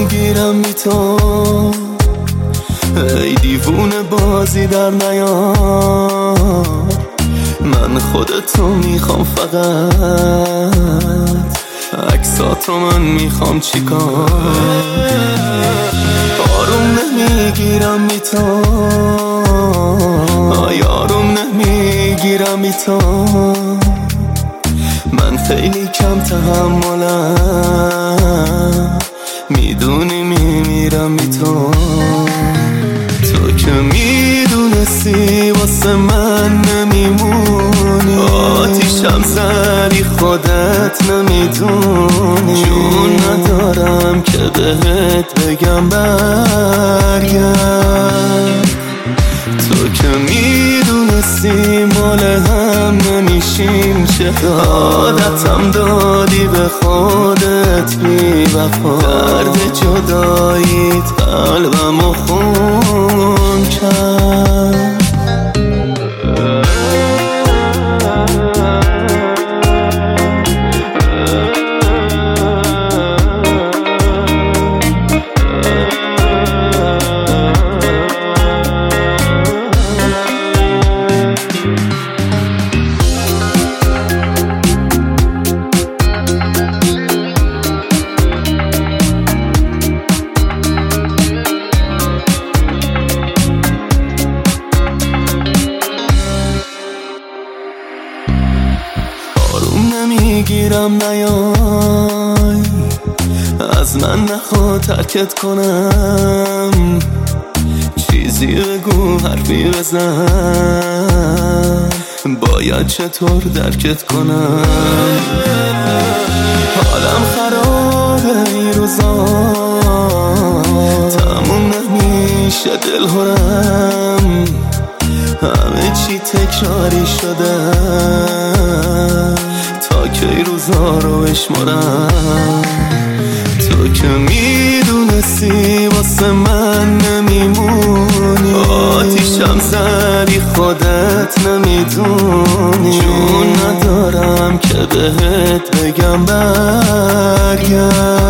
نمیگیرم بی تو، ای دیوونه بازی در نیار. من خودتو میخوام فقط، عکساتو من میخوام چیکار. آروم نمیگیرم بی تو، آروم نمیگیرم بی تو. من خیلی کم تحملم، میدونی میمیرم بی تو. تو که میدونستی واسه من نمیمونی، آتیشم زدی خودت نمیدونی. جون ندارم که بهت بگم برگرد. تو که میدونستی مال هم نمیشیم، چه عادتم دادی به خودت بی وفا. درد جداییت قلبمو خون کرد. آروم نمیگیرم نیای، از من نخوا ترکت کنم. چیزی بگو حرفی بزن، باید چطور درکت کنم. حالم خرابه این روزا، تموم نمیشه دلهرم. همه چی تکراری شده، تا کی روزا رو بشمارم. تو که میدونستی واسه من نمیمونی، آتیشم زدی خودت نمیدونی. جون ندارم که بهت بگم برگرد.